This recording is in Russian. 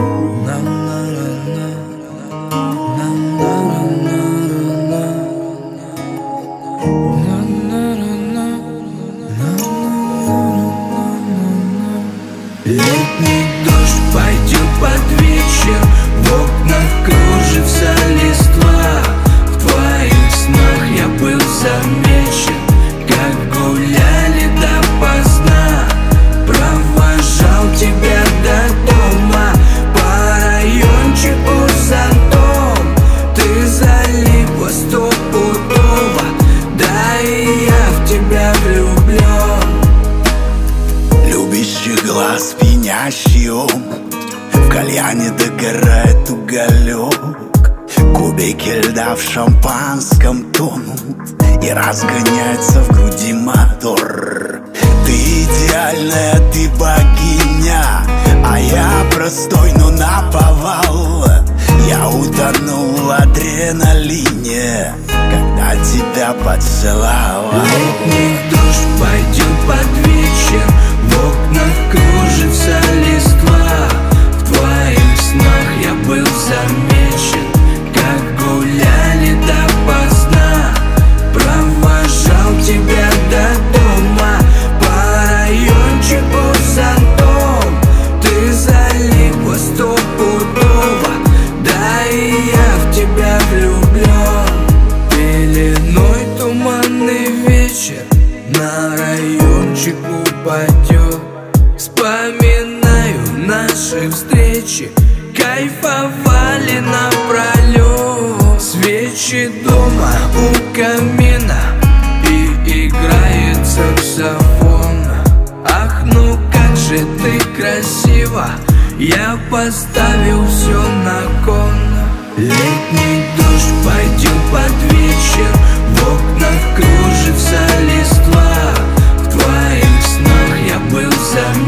Летний дождь пойдет под вечер, в окнах кружится листва. В твоих снах я был замечен, как гуляли допоздна. Провожал тебя до дома, по райончику зонтом. Ты залипла стопудово, да и я в тебя влюблен. Любящий глаз, пьянящий ум, в кальяне догорает уголек. Кубики льда в шампанском тонут, и разгоняется в груди мотор. Ты идеальная, ты богиня, а я простой, но наповал. Я утонул в адреналине, когда тебя поцеловал. Летний дождь пойдет под вечер, в окнах кружится листва. В твоих снах я был замечен, как гуляли допоздна. Провожал тебя до дома, по райончику зонтом. Ты залипла стопудово, да и я в тебя влюблен. Пеленой туманный вечер на райончик упадет. Вспоминаю наши встречи, кайфовали напролет. Свечи дома у камина, и играет саксофон. Ах, ну как же ты красива, я поставил все на кон. Летний дождь пойдет под вечер, в окнах кружится листва. В твоих снах я был замечен,